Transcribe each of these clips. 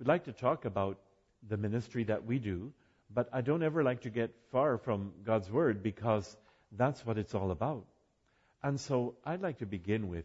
we'd like to talk about the ministry that we do, but I don't ever like to get far from God's Word because that's what it's all about. And so I'd like to begin with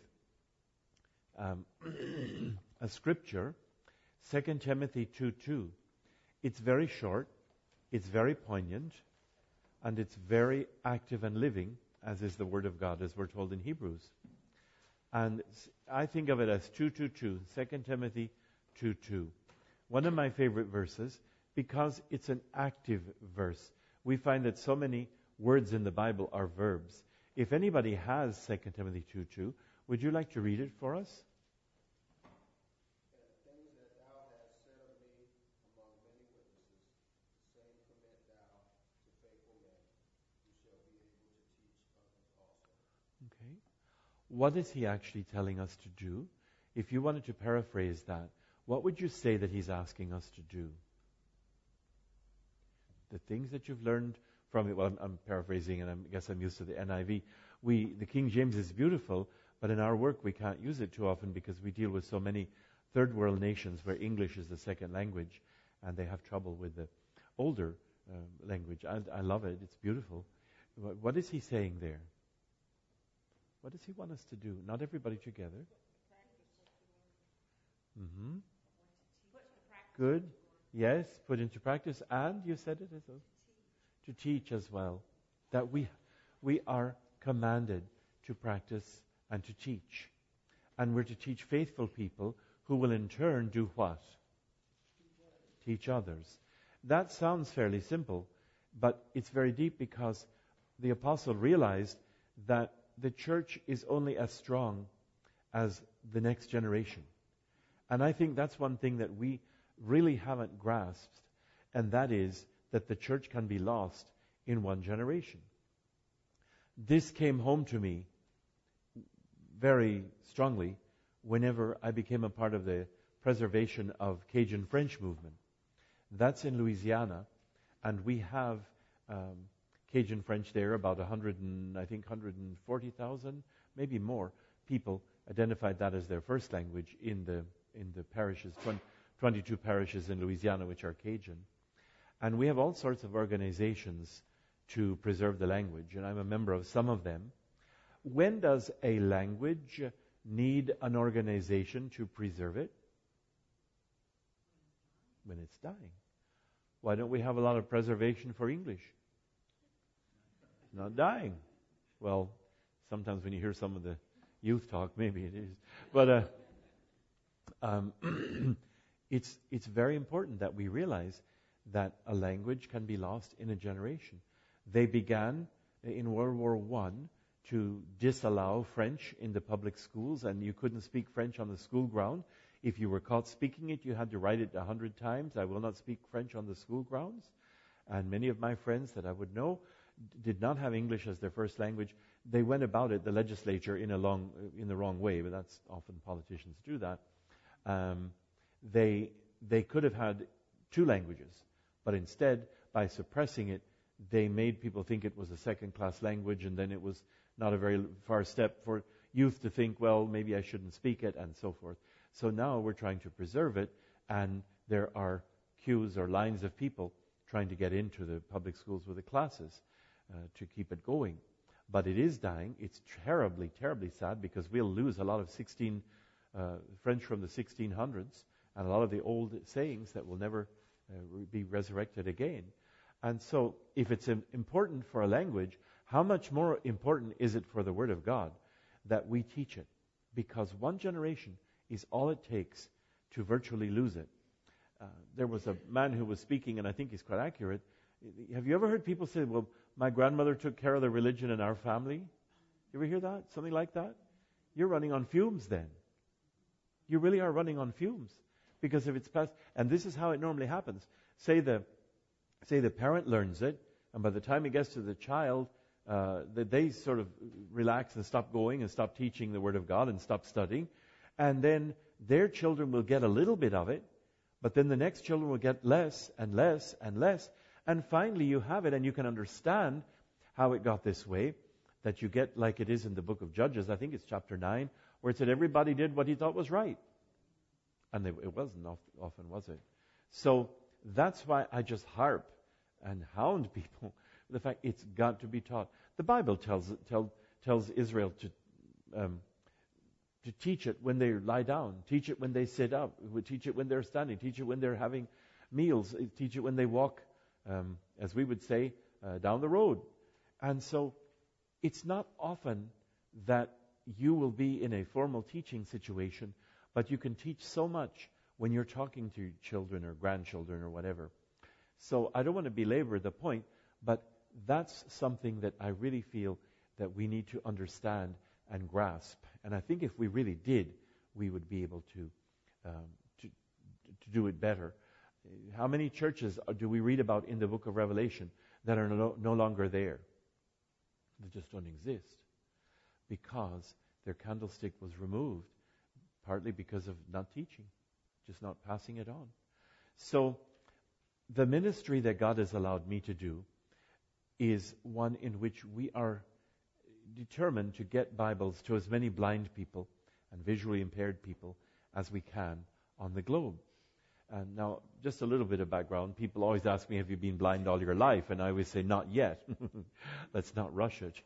a scripture, 2 Timothy 2:2. It's very short, it's very poignant, and it's very active and living, as is the Word of God, as we're told in Hebrews. And I think of it as 2:2, 2 Timothy 2:2. One of my favorite verses, because it's an active verse. We find that so many words in the Bible are verbs. If anybody has 2 Timothy 2:2, would you like to read it for us? Things that thou hast said of me among many witnesses, the same commit thou to faithful men, who shall be able to teach others also. Okay. What is he actually telling us to do? If you wanted to paraphrase that, what would you say that he's asking us to do? The things that you've learned from it. Well, I'm paraphrasing, and I guess I'm used to the NIV. The King James is beautiful, but in our work we can't use it too often because we deal with so many third world nations where English is the second language, and they have trouble with the older language. I love it. It's beautiful. What is he saying there? What does he want us to do? Not everybody together. Mm-hmm. Good. Yes, put into practice. And you said it as well. To teach as well. That we are commanded to practice and to teach. And we're to teach faithful people who will in turn do what? Teach others. That sounds fairly simple, but it's very deep because the apostle realized that the church is only as strong as the next generation. And I think that's one thing that we really haven't grasped, and that is that the church can be lost in one generation. This came home to me very strongly whenever I became a part of the preservation of Cajun French movement. That's in Louisiana, and we have Cajun French there, about 140,000, maybe more people identified that as their first language in the parishes, 22 parishes in Louisiana which are Cajun. And we have all sorts of organizations to preserve the language, and I'm a member of some of them. When does a language need an organization to preserve it? When it's dying. Why don't we have a lot of preservation for English? It's not dying. Well, sometimes when you hear some of the youth talk, maybe it is. But it's very important that we realize that a language can be lost in a generation. They began in World War I to disallow French in the public schools, and you couldn't speak French on the school ground. If you were caught speaking it, you had to write it 100 times. I will not speak French on the school grounds. And many of my friends that I would know did not have English as their first language. They went about it, the legislature, in the wrong way, but that's often politicians do that. They could have had two languages, but instead, by suppressing it, they made people think it was a second-class language, and then it was not a very far step for youth to think, well, maybe I shouldn't speak it, and so forth. So now we're trying to preserve it, and there are queues or lines of people trying to get into the public schools with the classes to keep it going. But it is dying. It's terribly, terribly sad because we'll lose a lot of French from the 1600s and a lot of the old sayings that will never be resurrected again. And so if it's important for a language, how much more important is it for the Word of God that we teach it? Because one generation is all it takes to virtually lose it. There was a man who was speaking, and I think he's quite accurate. Have you ever heard people say, well, my grandmother took care of the religion in our family? You ever hear that? Something like that? You're running on fumes then. You really are running on fumes. Because if it's past, and this is how it normally happens. Say the parent learns it, and by the time it gets to the child, they sort of relax and stop going and stop teaching the Word of God and stop studying. And then their children will get a little bit of it, but then the next children will get less and less and less. And finally you have it, and you can understand how it got this way, that you get like it is in the book of Judges, I think it's chapter 9, where it said everybody did what he thought was right. And it wasn't often, was it? So that's why I just harp and hound people with the fact it's got to be taught. The Bible tells Israel to teach it when they lie down, teach it when they sit up, teach it when they're standing, teach it when they're having meals, teach it when they walk, as we would say, down the road. And so it's not often that you will be in a formal teaching situation, but you can teach so much when you're talking to children or grandchildren or whatever. So I don't want to belabor the point, but that's something that I really feel that we need to understand and grasp. And I think if we really did, we would be able to do it better. How many churches do we read about in the book of Revelation that are no longer there? They just don't exist because their candlestick was removed, partly because of not teaching, just not passing it on. So the ministry that God has allowed me to do is one in which we are determined to get Bibles to as many blind people and visually impaired people as we can on the globe. And now, just a little bit of background. People always ask me, have you been blind all your life? And I always say, not yet. Let's not rush it.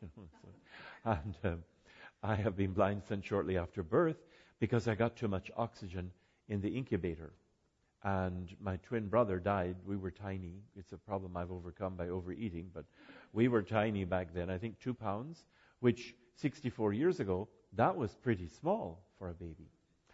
And I have been blind since shortly after birth because I got too much oxygen in the incubator. And my twin brother died. We were tiny. It's a problem I've overcome by overeating, but we were tiny back then. I think 2 pounds, which 64 years ago, that was pretty small for a baby.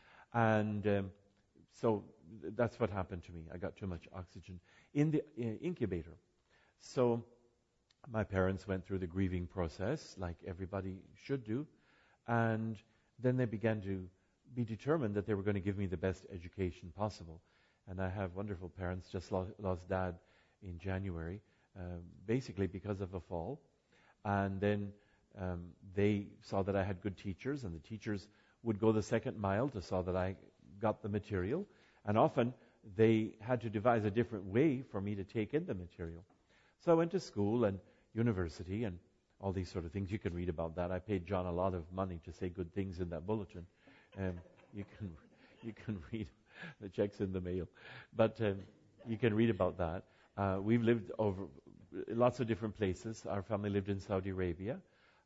And so that's what happened to me. I got too much oxygen in the incubator. So my parents went through the grieving process, like everybody should do. And then they began to be determined that they were going to give me the best education possible. And I have wonderful parents, just lost Dad in January, basically because of a fall. And then they saw that I had good teachers, and the teachers would go the second mile to saw that I got the material. And often they had to devise a different way for me to take in the material. So I went to school and university and all these sort of things. You can read about that. I paid John a lot of money to say good things in that bulletin. You can read the checks in the mail. But you can read about that. We've lived over lots of different places. Our family lived in Saudi Arabia.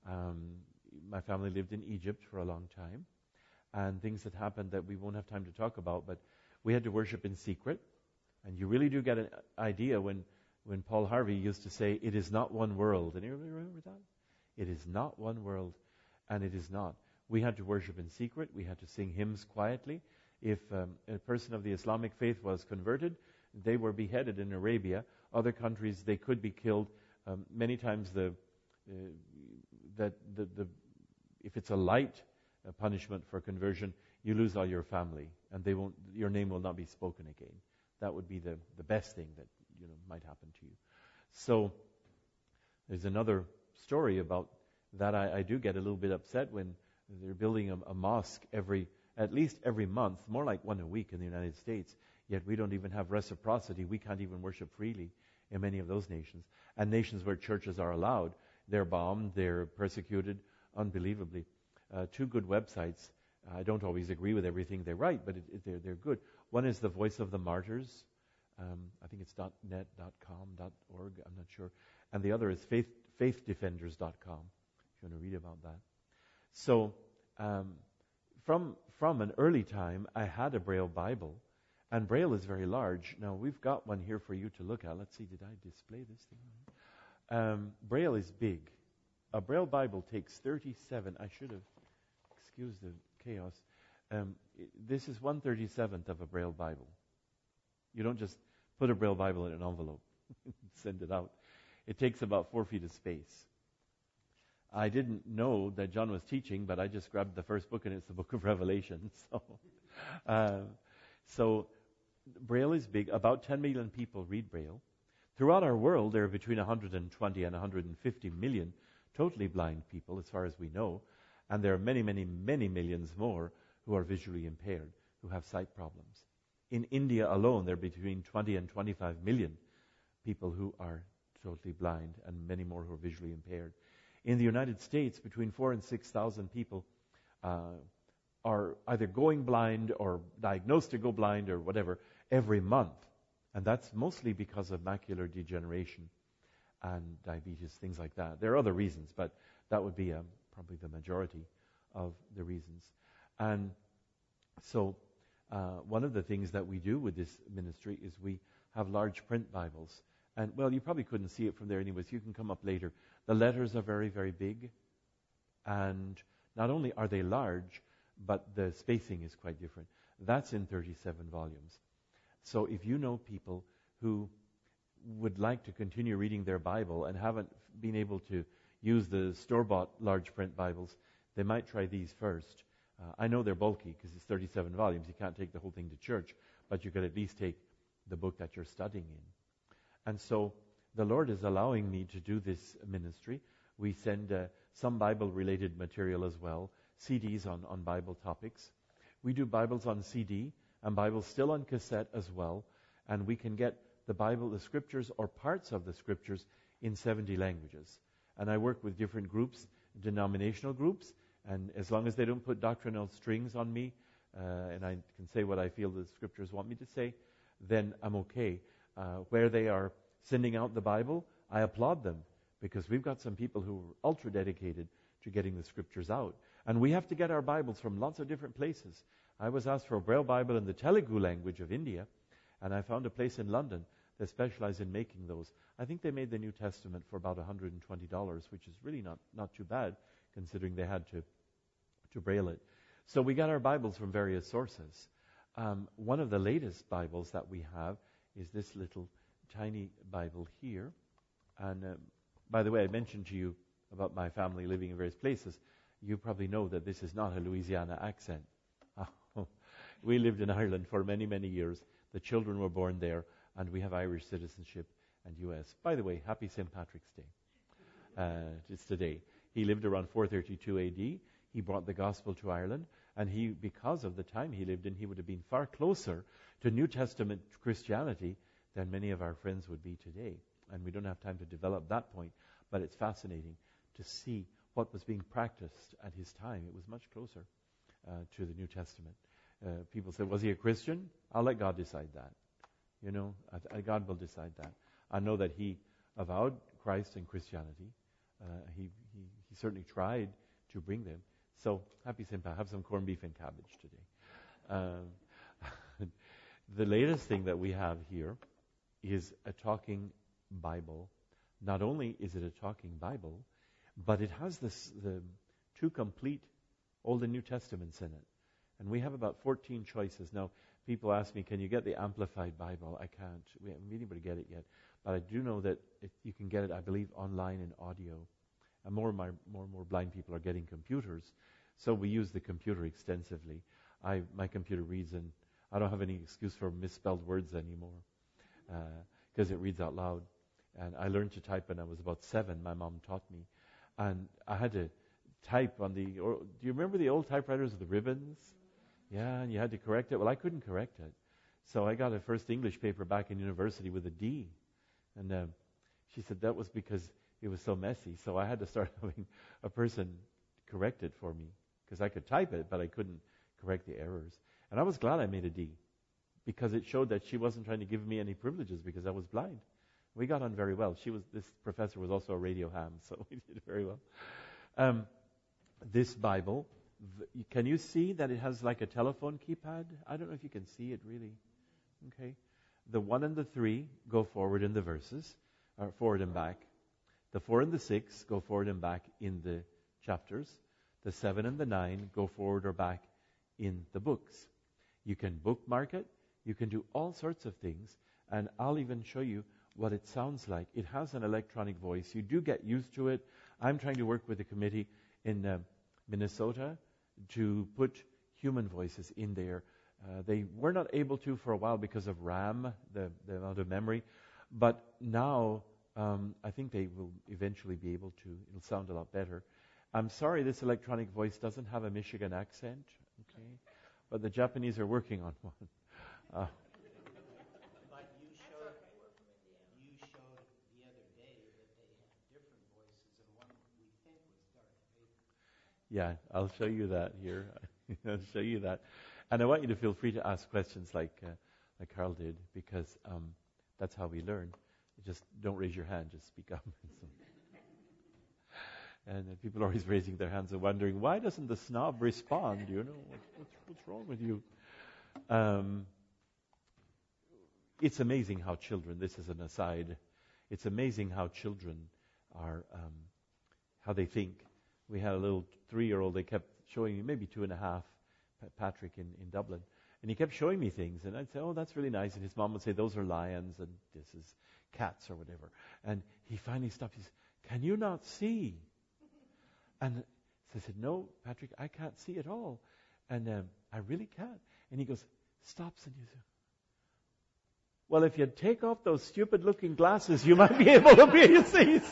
My family lived in Egypt for a long time. And things that happened that we won't have time to talk about, but we had to worship in secret. And you really do get an idea when Paul Harvey used to say, it is not one world. Anybody remember that? It is not one world, and it is not. We had to worship in secret. We had to sing hymns quietly. If a person of the Islamic faith was converted, they were beheaded in Arabia. Other countries, they could be killed. Many times, if it's a light punishment for conversion, you lose all your family, and your name will not be spoken again. That would be the best thing that might happen to you. So there's another story about that. I do get a little bit upset when they're building a mosque at least every month, more like one a week in the United States. Yet we don't even have reciprocity. We can't even worship freely in many of those nations. And nations where churches are allowed, they're bombed, they're persecuted unbelievably. 2 good websites. I don't always agree with everything they write, but they're good. One is The Voice of the Martyrs. I think it's .net, .com, .org, I'm not sure. And the other is faithdefenders.com, if you want to read about that. So from an early time, I had a Braille Bible, and Braille is very large. Now, we've got one here for you to look at. Let's see, did I display this thing? Braille is big. A Braille Bible takes 37. I should have excused the chaos. This is 1/37th of a Braille Bible. You don't just put a Braille Bible in an envelope and send it out. It takes about 4 feet of space. I didn't know that John was teaching, but I just grabbed the first book, and it's the book of Revelation. So Braille is big. About 10 million people read Braille. Throughout our world, there are between 120 and 150 million totally blind people, as far as we know. And there are many, many, many millions more who are visually impaired, who have sight problems. In India alone, there are between 20 and 25 million people who are totally blind, and many more who are visually impaired. In the United States, between 4,000 and 6,000 people are either going blind or diagnosed to go blind or whatever every month. And that's mostly because of macular degeneration and diabetes, things like that. There are other reasons, but that would be probably the majority of the reasons. And so one of the things that we do with this ministry is we have large print Bibles. And, well, you probably couldn't see it from there anyways. You can come up later. The letters are very, very big. And not only are they large, but the spacing is quite different. That's in 37 volumes. So if you know people who would like to continue reading their Bible and haven't been able to use the store-bought large print Bibles, they might try these first. I know they're bulky because it's 37 volumes. You can't take the whole thing to church, but you could at least take the book that you're studying in. And so the Lord is allowing me to do this ministry. We send some Bible-related material as well, CDs on Bible topics. We do Bibles on CD and Bibles still on cassette as well, and we can get the Bible, the Scriptures, or parts of the Scriptures in 70 languages. And I work with different groups, denominational groups, and as long as they don't put doctrinal strings on me, and I can say what I feel the Scriptures want me to say, then I'm okay. Where they are sending out the Bible, I applaud them, because we've got some people who are ultra dedicated to getting the Scriptures out. And we have to get our Bibles from lots of different places. I was asked for a Braille Bible in the Telugu language of India, and I found a place in London that specialized in making those. I think they made the New Testament for about $120, which is really not too bad, considering they had to Braille it. So we got our Bibles from various sources. One of the latest Bibles that we have is this little tiny Bible here. And by the way, I mentioned to you about my family living in various places. You probably know that this is not a Louisiana accent. We lived in Ireland for many, many years. The children were born there, and we have Irish citizenship and U.S. By the way, happy St. Patrick's Day. It's today. He lived around 432 A.D. He brought the gospel to Ireland, and because of the time he lived in, he would have been far closer to New Testament Christianity than many of our friends would be today. And we don't have time to develop that point, but it's fascinating to see what was being practiced at his time. It was much closer to the New Testament. People say, was he a Christian? I'll let God decide that. You know, God will decide that. I know that he avowed Christ and Christianity. He certainly tried to bring them. So, happy St. Pat. Have some corned beef and cabbage today. The latest thing that we have here is a talking Bible. Not only is it a talking Bible, but it has the two complete Old and New Testaments in it. And we have about 14 choices. Now, people ask me, can you get the Amplified Bible? I can't. We haven't been able to get it yet. But I do know that you can get it, I believe, online in audio. And more and more blind people are getting computers. So we use the computer extensively. My computer reads, and I don't have any excuse for misspelled words anymore because it reads out loud. And I learned to type when I was about 7. My mom taught me. And I had to type on do you remember the old typewriters with the ribbons? Yeah, and you had to correct it. Well, I couldn't correct it. So I got a first English paper back in university with a D. And she said that was because it was so messy. So I had to start having a person correct it for me because I could type it, but I couldn't correct the errors. And I was glad I made a D because it showed that she wasn't trying to give me any privileges because I was blind. We got on very well. This professor was also a radio ham, so we did very well. This Bible, can you see that it has like a telephone keypad? I don't know if you can see it really. Okay. The 1 and the 3 go forward in the verses, or forward and back. The 4 and the 6 go forward and back in the chapters. The 7 and the 9 go forward or back in the books. You can bookmark it. You can do all sorts of things. And I'll even show you what it sounds like. It has an electronic voice. You do get used to it. I'm trying to work with a committee in Minnesota to put human voices in there. They were not able to for a while because of RAM, the amount of memory. But now I think they will eventually be able to. It'll sound a lot better. I'm sorry this electronic voice doesn't have a Michigan accent, okay? But the Japanese are working on one. But you showed the other day that they had different voices, and one we think was Darth Vader. Yeah, I'll show you that here. I'll show you that. And I want you to feel free to ask questions like Carl did, because that's how we learn. Just don't raise your hand, just speak up. And people are always raising their hands and wondering, why doesn't the snob respond? You know, what's wrong with you? It's amazing how children, this is an aside, it's amazing how children are, how they think. We had a little 3-year-old, they kept showing me, maybe 2.5, Patrick in Dublin. And he kept showing me things, and I'd say, oh, that's really nice. And his mom would say, those are lions, and this is cats or whatever. And he finally stopped. He said, can you not see? And so I said, no, Patrick, I can't see at all. And I really can't. And he goes, stops, and he said, well, if you take off those stupid-looking glasses, you might be able to see.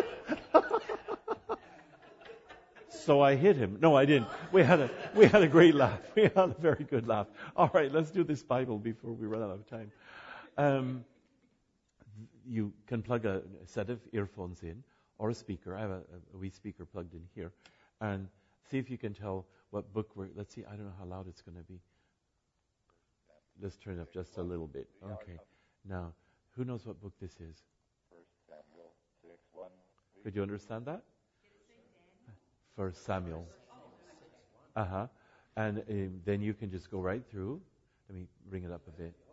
So I hit him. No, I didn't. We had a great laugh. We had a very good laugh. All right, let's do this Bible before we run out of time. You can plug a set of earphones in or a speaker. I have a wee speaker plugged in here. And see if you can tell what book let's see, I don't know how loud it's going to be. Let's turn it up just a little bit. Okay. Now, who knows what book this is? 1 Samuel 6:1. Could you understand that? 1 Samuel. And then you can just go right through. Let me bring it up a bit.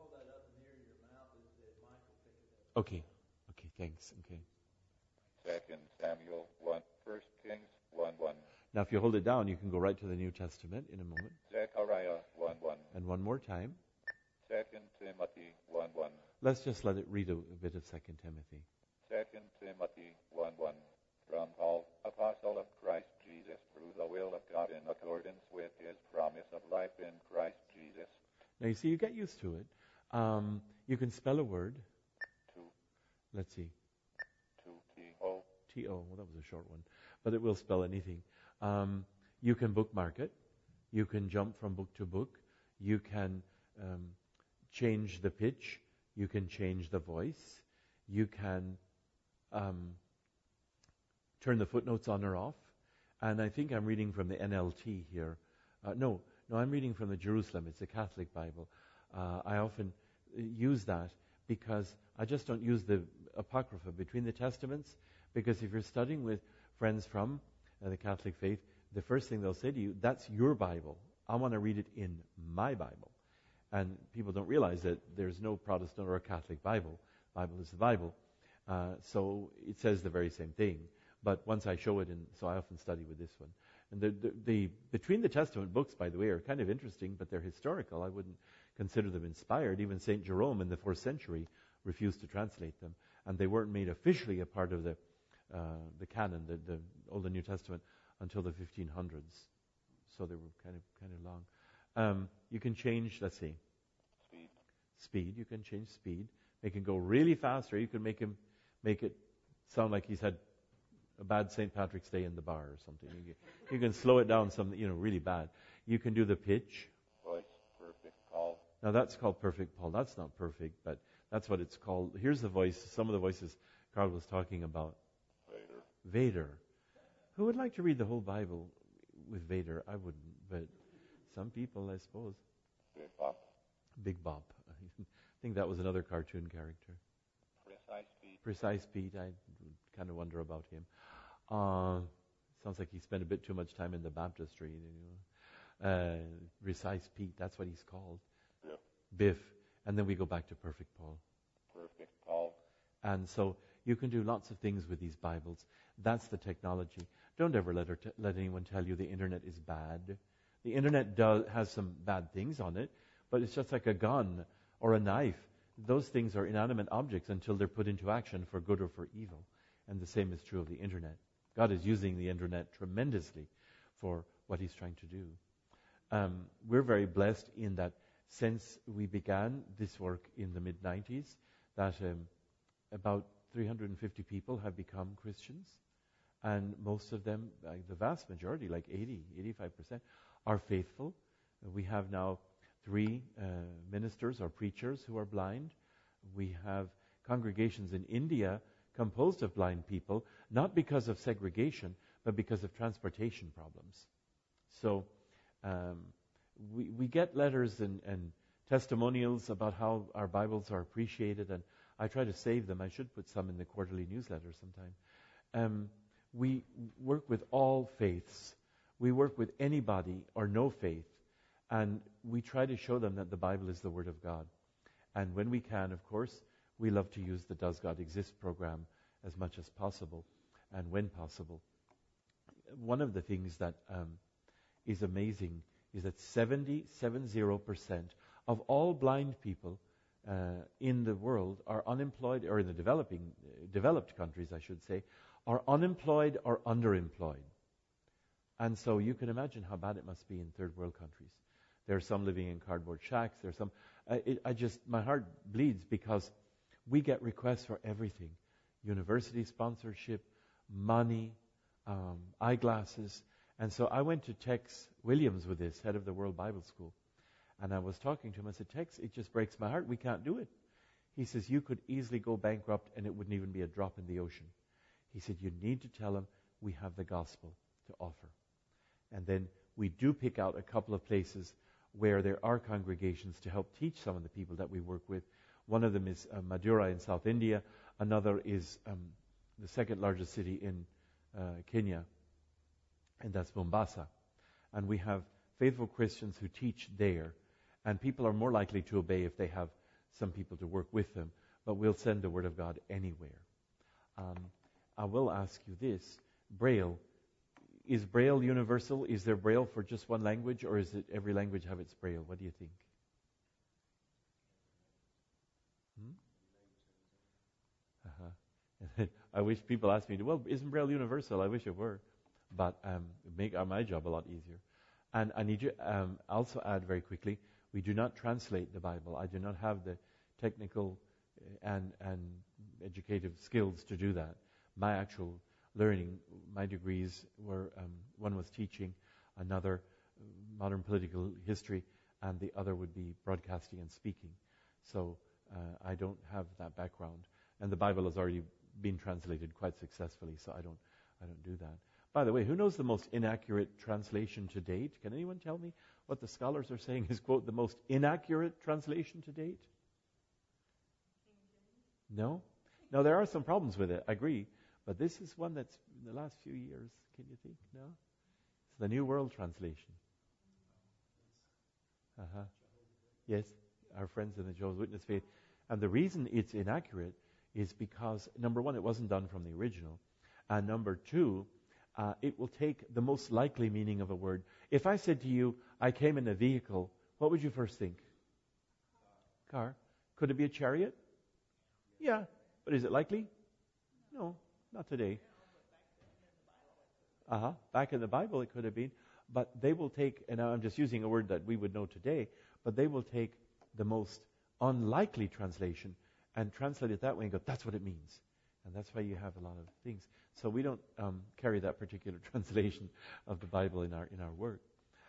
Okay, thanks. Okay. 2 Samuel 1. 1 Kings 1:1. Now, if you hold it down, you can go right to the New Testament in a moment. Zechariah 1:1. And one more time. 2 Timothy 1:1. Let's just let it read a bit of 2 Timothy. 2 Timothy 1:1. From Paul, apostle of Christ Jesus, through the will of God in accordance with his promise of life in Christ Jesus. Now, you see, you get used to it. You can spell a word. Let's see. T-O. T-O. Well, that was a short one. But it will spell anything. You can bookmark it. You can jump from book to book. You can change the pitch. You can change the voice. You can turn the footnotes on or off. And I think I'm reading from the NLT here. No, I'm reading from the Jerusalem. It's a Catholic Bible. I often use that because I just don't use the Apocrypha between the Testaments, because if you're studying with friends from the Catholic faith, the first thing they'll say to you, that's your Bible. I want to read it in my Bible. And people don't realize that there's no Protestant or a Catholic Bible. Bible is the Bible. So it says the very same thing. But once I show it, so I often study with this one. And the between the Testament books, by the way, are kind of interesting, but they're historical. I wouldn't consider them inspired. Even St. Jerome in the 4th century refused to translate them. And they weren't made officially a part of the canon, the Old and New Testament, until the 1500s. So they were kind of long. You can change, let's see. Speed. You can change speed. Make it go really fast, or you can make it sound like he's had a bad St. Patrick's Day in the bar or something. You can slow it down some, really bad. You can do the pitch. Voice, perfect Paul. Now that's called perfect Paul. That's not perfect, but that's what it's called. Here's the voice, some of the voices Carl was talking about. Vader. Who would like to read the whole Bible with Vader? I wouldn't, but some people, I suppose. Big Bop. I think that was another cartoon character. Precise Pete. I kind of wonder about him. Sounds like he spent a bit too much time in the baptistry. Precise Pete, that's what he's called. Biff. And then we go back to Perfect Paul. Perfect Paul. And so you can do lots of things with these Bibles. That's the technology. Don't ever let anyone tell you the internet is bad. The internet has some bad things on it, but it's just like a gun or a knife. Those things are inanimate objects until they're put into action for good or for evil. And the same is true of the internet. God is using the internet tremendously for what he's trying to do. We're very blessed in that since we began this work in the mid-90s, that about 350 people have become Christians. And most of them, the vast majority, like 85%, are faithful. We have now 3 ministers or preachers who are blind. We have congregations in India composed of blind people, not because of segregation, but because of transportation problems. So we get letters and testimonials about how our Bibles are appreciated, and I try to save them. I should put some in the quarterly newsletter sometime. We work with all faiths. We work with anybody or no faith, and we try to show them that the Bible is the Word of God. And when we can, of course, we love to use the Does God Exist program as much as possible, and when possible. One of the things that is amazing is that 70% of all blind people in the world are unemployed, or in the developed countries, I should say, are unemployed or underemployed. And so you can imagine how bad it must be in third world countries. There are some living in cardboard shacks. There are some. My heart bleeds because we get requests for everything: university sponsorship, money, eyeglasses. And so I went to Tex Williams with this, head of the World Bible School. And I was talking to him. I said, Tex, it just breaks my heart. We can't do it. He says, you could easily go bankrupt and it wouldn't even be a drop in the ocean. He said, you need to tell them we have the gospel to offer. And then we do pick out a couple of places where there are congregations to help teach some of the people that we work with. One of them is Madura in South India. Another is the second largest city in Kenya, and that's Mombasa. And we have faithful Christians who teach there, and people are more likely to obey if they have some people to work with them, but we'll send the Word of God anywhere. I will ask you this: Braille, is Braille universal? Is there Braille for just one language, or is it every language have its Braille? What do you think? I wish people asked me, well, isn't Braille universal? I wish it were, but make my job a lot easier. And I need to also add very quickly, we do not translate the Bible. I do not have the technical and educative skills to do that. My actual learning, my degrees were, one was teaching, another modern political history, and the other would be broadcasting and speaking. So I don't have that background. And the Bible has already been translated quite successfully, so I don't do that. By the way, who knows the most inaccurate translation to date? Can anyone tell me what the scholars are saying is, quote, the most inaccurate translation to date? No? No, there are some problems with it, I agree. But this is one that's in the last few years, can you think? No? It's the New World Translation. Yes, our friends in the Jehovah's Witness faith. And the reason it's inaccurate is because, number one, it wasn't done from the original. And number two, it will take the most likely meaning of a word. If I said to you, I came in a vehicle, what would you first think? Car. Could it be a chariot? Yeah. But is it likely? No, not today. Back in the Bible it could have been. But they will take, and I'm just using a word that we would know today, but they will take the most unlikely translation and translate it that way and go, that's what it means. And that's why you have a lot of things. So we don't carry that particular translation of the Bible in our work.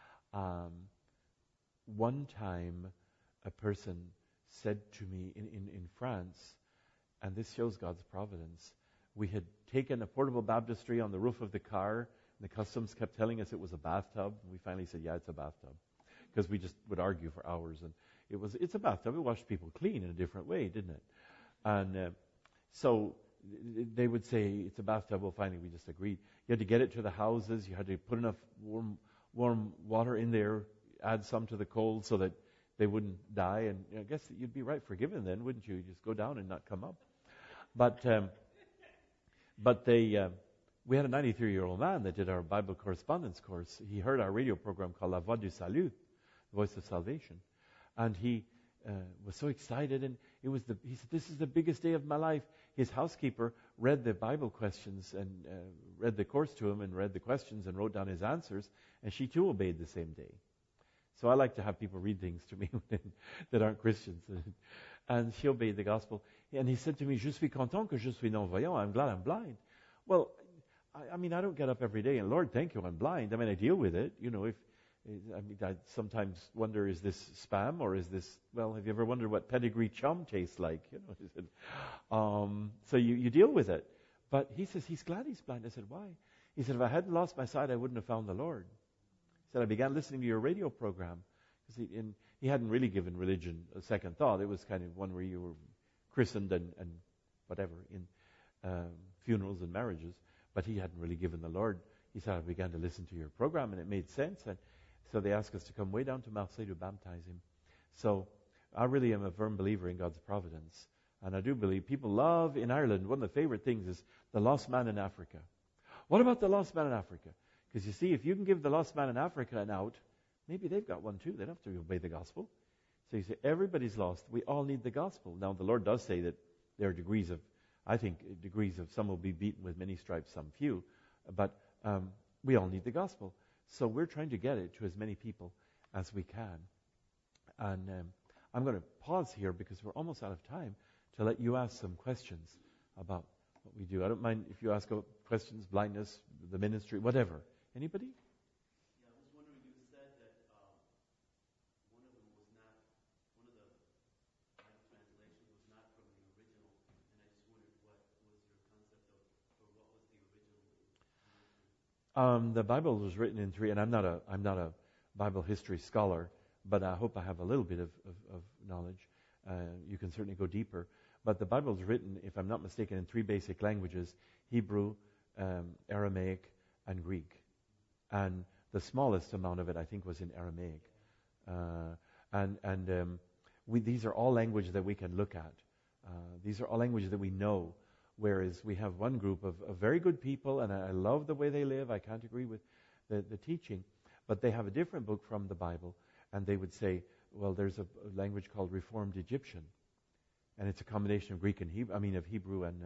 One time, a person said to me in France, and this shows God's providence, we had taken a portable baptistry on the roof of the car, and the customs kept telling us it was a bathtub. And we finally said, yeah, it's a bathtub. Because we just would argue for hours. And it's a bathtub. It washed people clean in a different way, didn't it? And so they would say, it's a bathtub. Well, finally, we just agreed. You had to get it to the houses. You had to put enough warm water in there, add some to the cold so that they wouldn't die. And I guess you'd be right forgiven then, wouldn't you? Just go down and not come up. But we had a 93-year-old man that did our Bible correspondence course. He heard our radio program called La Voix du Salut, the Voice of Salvation. And he was so excited, and he said, this is the biggest day of my life. His housekeeper read the Bible questions and read the course to him and read the questions and wrote down his answers, and she too obeyed the same day. So I like to have people read things to me that aren't Christians. And she obeyed the gospel. And he said to me, je suis content que je suis non-voyant. I'm glad I'm blind. Well, I mean, I don't get up every day and, Lord, thank you, I'm blind. I mean, I deal with it. I sometimes wonder, is this spam or is this, well, have you ever wondered what pedigree chum tastes like? So you deal with it. But he says he's glad he's blind. I said, why? He said, if I hadn't lost my sight, I wouldn't have found the Lord. He said, I began listening to your radio program, 'Cause he hadn't really given religion a second thought. It was kind of one where you were christened and whatever in funerals and marriages. But he hadn't really given the Lord. He said, I began to listen to your program, and it made sense. And so they asked us to come way down to Marseille to baptize him. So I really am a firm believer in God's providence. And I do believe people love in Ireland, one of the favorite things is the lost man in Africa. What about the lost man in Africa? Because you see, if you can give the lost man in Africa an out, maybe they've got one too. They don't have to obey the gospel. So you say, everybody's lost. We all need the gospel. Now, the Lord does say that there are degrees of, some will be beaten with many stripes, some few. But we all need the gospel. So we're trying to get it to as many people as we can. And I'm going to pause here because we're almost out of time to let you ask some questions about what we do. I don't mind if you ask questions, blindness, the ministry, whatever. Anybody? Yeah, I was wondering, you said that one of the Bible translations was not from the original, and I just wondered what was your concept of, or what was the original version? The Bible was written in three, and I'm not a Bible history scholar, but I hope I have a little bit of knowledge. You can certainly go deeper. But the Bible is written, if I'm not mistaken, in three basic languages: Hebrew, Aramaic, and Greek. And the smallest amount of it, I think, was in Aramaic. These are all languages that we can look at. These are all languages that we know. Whereas we have one group of very good people, and I love the way they live. I can't agree with the teaching. But they have a different book from the Bible, and they would say, well, there's a language called Reformed Egyptian. And it's a combination of Greek and Hebrew, of Hebrew and,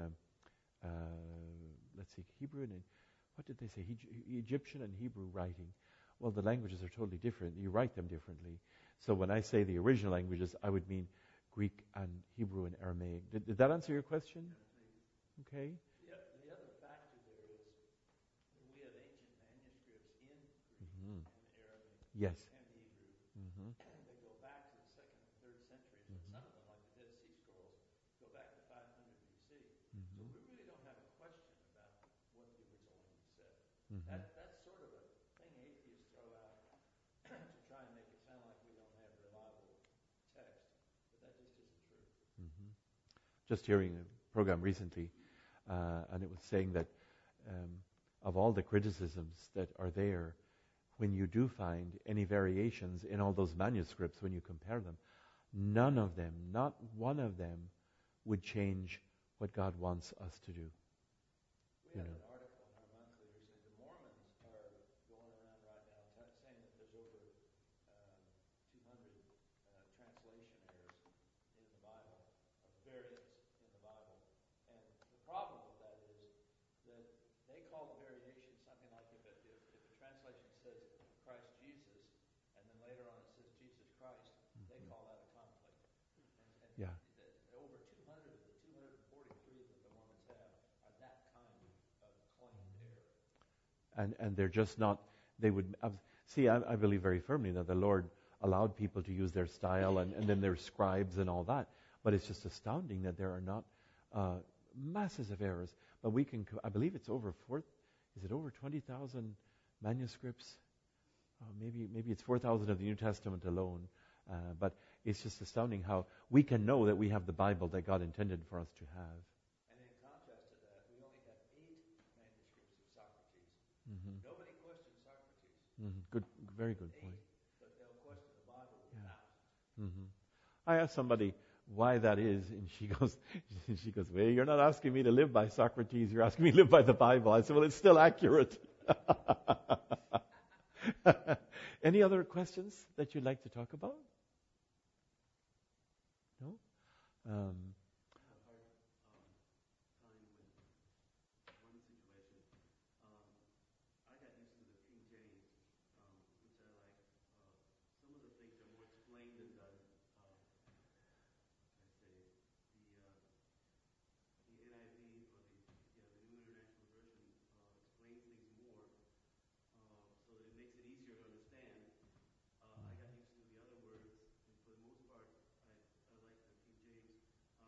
Hebrew and, what did they say? Egyptian and Hebrew writing. Well, the languages are totally different. You write them differently. So when I say the original languages, I would mean Greek and Hebrew and Aramaic. Did that answer your question? Okay. The other factor there is that we have ancient manuscripts in Greek and Aramaic Yes. and Hebrew. Mm-hmm. They go back to the 2nd and 3rd centuries, and some of them, like the Dead Sea Scrolls, go back to 500 BC. So we really don't have a question about what the original language said. That's sort of a thing atheists throw out to try and make it sound like we don't have reliable text, but that just isn't true. Just hearing a program recently, and it was saying that of all the criticisms that are there, when you do find any variations in all those manuscripts, when you compare them, none of them, not one of them, would change what God wants us to do. We have an article in our monthly recently. The Mormons are going around right now saying that there's over 200 translation errors in the Bible, or variants in the Bible. And the problem with that is that they call the variation something like if a translation says Christ Jesus, and then later on it says Jesus Christ, they call that a conflict. And over 200 of the 243 that the Mormons have are that kind of claimed error. And they're just not, they would, see, I believe very firmly that the Lord allowed people to use their style, and then there's scribes and all that. But it's just astounding that there are not masses of errors. But we can, I believe it's over 20,000 manuscripts? Maybe it's 4,000 of the New Testament alone. But it's just astounding how we can know that we have the Bible that God intended for us to have. And in contrast to that, we only have 8 manuscripts of Socrates. Nobody questions Socrates. Good, very good point. 8, but they'll question the Bible with thousands. I asked somebody why that is, and she goes, well, you're not asking me to live by Socrates, you're asking me to live by the Bible. I said, well, it's still accurate. Any other questions that you'd like to talk about? No? I got used to the King James, which I like. Some of the things are more explained than done. The NIV or the New International Version explains things more, so that it makes it easier to understand. I got used to the other words, and for the most part, I like the King James.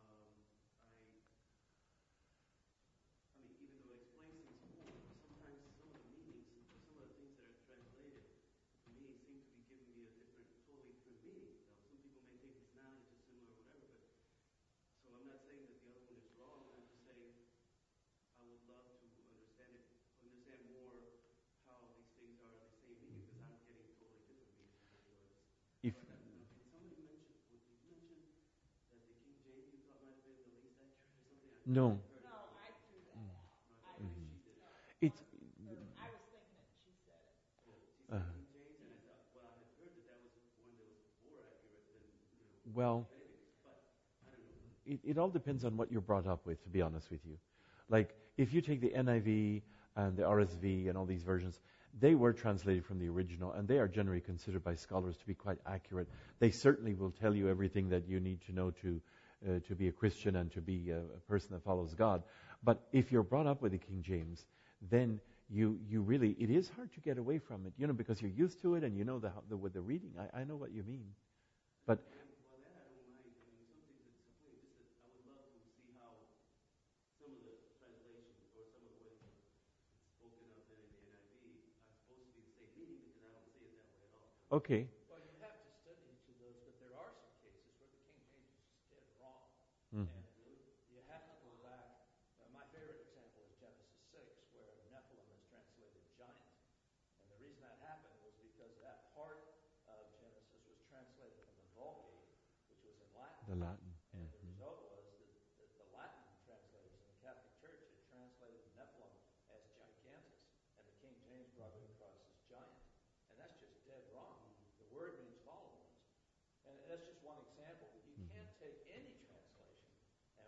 would love to understand more how these things are the same meaning, because I'm getting totally different meanings from what you are. If And somebody mentioned, did you mention that the King James you thought might have been the least accurate or something? no, No, I threw that out. I Mhm. She did. it's I was thinking it, and she said it. She said King James, and I thought, well, I had heard that was one that was more accurate than, well. anything. But I don't know. It all depends on what you're brought up with, to be honest with you. Like, if you take the NIV and the RSV and all these versions, they were translated from the original, and they are generally considered by scholars to be quite accurate. They certainly will tell you everything that you need to know to be a Christian and to be a person that follows God. But if you're brought up with the King James, then you really, it is hard to get away from it, because you're used to it and you know with the reading. I know what you mean. But Well, that I don't mind. I mean, some things it's a point. Just that I would love to see how some of the translations or some of the ways it's spoken of in the NIV are supposed to be the same meaning, because I don't see it that way at all. okay. Well, you have to study each of those, but there are some cases where the King James is just dead wrong. Mhm. And you have to go back. My favorite example is Genesis 6, where Nephilim is translated giant. And the reason that happened was because that part of Genesis was translated from the Vulgate, which was in Latin. The Latin. And the result was that the Latin translators in the Catholic Church had translated Nephilim as gigantus, and the King James brought it across as giant. And that's just dead wrong. The word means fallen ones. And that's just one example. You can't take any translation and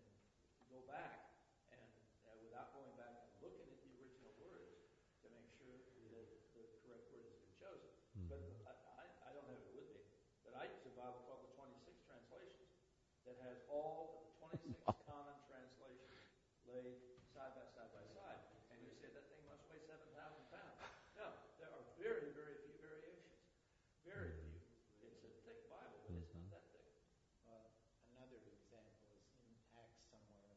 go back and without going back and looking at the original words to make sure that the correct word has been chosen. But I don't have it with me, but I use a Bible called the 26 Translations that has all of the 26 common translations laid side by side by side. And you say that thing must weigh 7,000 pounds. No, there are very, very few variations. Very few. It's a thick Bible, but it's not that thick. Another example is in Acts somewhere.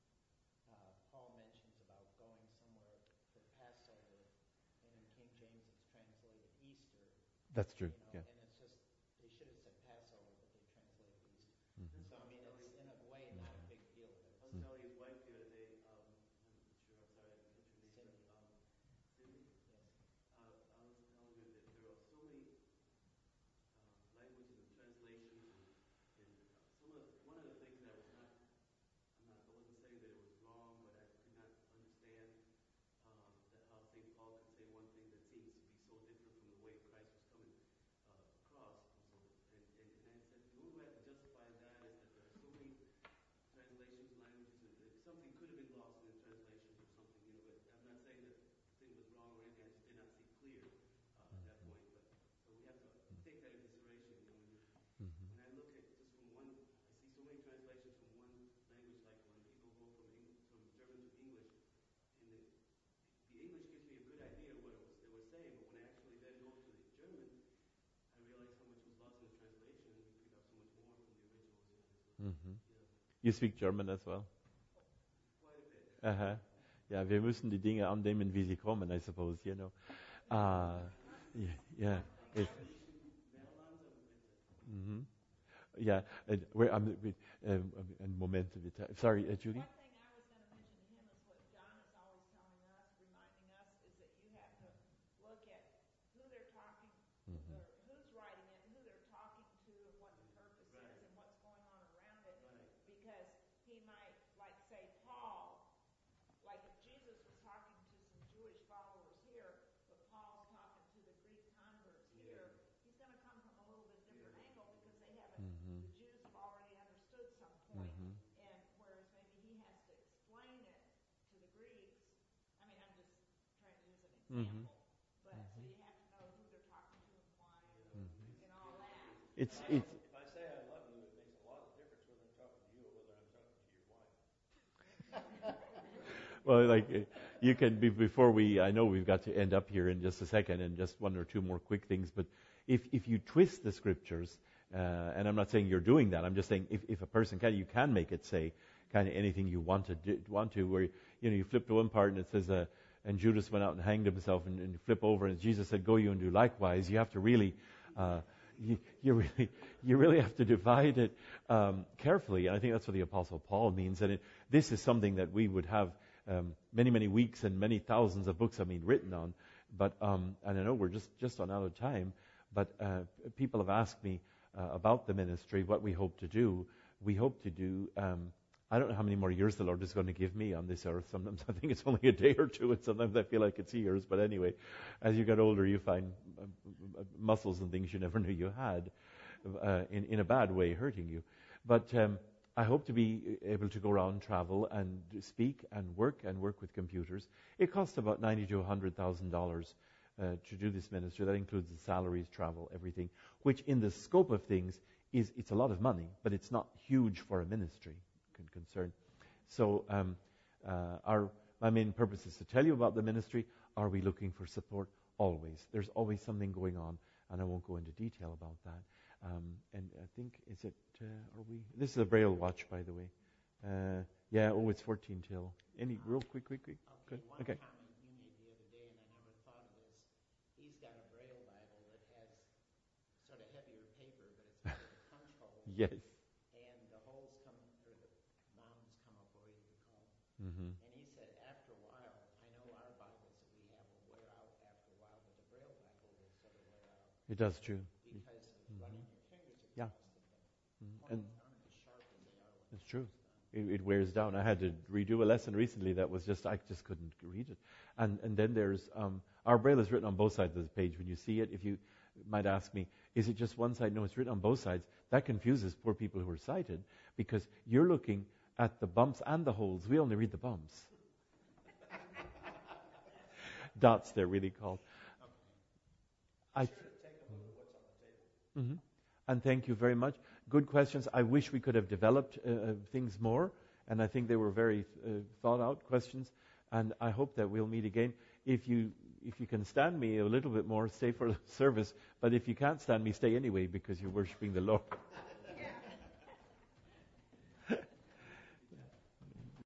Paul mentions about going somewhere for Passover, and in King James it's translated Easter. That's true. Yeah. And it's just, they should have said Passover, but they translated Easter. So I mean, it's in a way not a big deal. I was telling his wife the other day, I'm sure, I'm sorry, I didn't catch her name. Cindy. Cindy? Yes. I was telling her that there are so many languages and translations, and one of the things that I wasn't saying that it was wrong, but I could not understand that how St. Paul could say one thing that seems to be so different from the way Christ was coming across. And I said, the only way I can justify that is that there are so many translations, languages, and something could have been lost in the translations or something, but I'm not saying that the thing was wrong or anything, I just did not see clear at that point. But so we have to take that into consideration. When I look at just from one, I see so many translations from one language, like when people go from German to English, and the English gives me a good idea of what they were saying, but when I actually then go to the German, I realize how much was lost in the translation, and we pick up so much more from the originals. You speak German as well? Quite a bit. Aha. Ja, wir müssen die Dinge annehmen, wie sie kommen, I suppose, Yeah. Yeah. Ein Moment, bitte. Sorry, Judy? One thing I was going to mention to him is what John is always telling us, reminding us, is that you have to look at who they're talking, or who's writing it, who they're talking to, and what the purpose is, and what's going on around it. Because he might, like, say, Paul, like if Jesus was talking to some Jewish followers here, but Paul's talking to the Greek converts here, he's going to come from a little bit different angle, because they haven't, the Jews have already understood some point. And whereas maybe he has to explain it to the Greeks, I mean, I'm just trying to use an example, but so you have to know who they're talking to and why, and all that. It's If I say I love you, it makes a lot of difference whether I'm talking to you or whether I'm talking to your wife. well, like you can be before I know we've got to end up here in just a second, and just one or two more quick things. But if you twist the scriptures, and I'm not saying you're doing that, I'm just saying if a person you can make it say kind of anything you want to, where you flip to one part and it says, and Judas went out and hanged himself, and you flip over and Jesus said, go you and do likewise. You have to really, you really have to divide it carefully, and I think that's what the Apostle Paul means. And this is something that we would have many weeks and many thousands of books have been written on. But and I know we're just on out of time. But people have asked me about the ministry, what we hope to do. We hope to do. I don't know how many more years the Lord is going to give me on this earth. Sometimes I think it's only a day or two, and sometimes I feel like it's years. But anyway, as you get older, you find muscles and things you never knew you had, in a bad way, hurting you. But I hope to be able to go around, travel, and speak and work with computers. It costs about $90,000 to $100,000 to do this ministry. That includes the salaries, travel, everything. Which, in the scope of things, it's a lot of money, but it's not huge for a ministry concern. So my main purpose is to tell you about the ministry. Are we looking for support? Always. There's always something going on, and I won't go into detail about that. And I think, this is a Braille watch, by the way. It's 14 till. Any real quick. Okay. Good. One Okay. comment you made the other day, and I never thought of this. He's got a Braille Bible that has sort of heavier paper, but it's got a punch hole. Yes. And the holes come, or the mounds come up where you could call. Mm-hmm. And he said after a while, I know our Bibles that we have will wear out after a while, but the Braille Bible will sort of wear out. It does too. Because of running your fingers Yeah. across the thing. Mm-hmm. And Aren't as sharp as they are when it's true. It wears down. I had to redo a lesson recently that was I just couldn't read it. And then there's, our Braille is written on both sides of the page. When you see it, if you might ask me, is it just one side? No, it's written on both sides. That confuses poor people who are sighted, because you're looking at the bumps and the holes. We only read the bumps. Dots, they're really called. Mm-hmm. And thank you very much. Good questions. I wish we could have developed things more, and I think they were very thought out questions. And I hope that we'll meet again. If you can stand me a little bit more, stay for the service. But if you can't stand me, stay anyway, because you're worshiping the Lord.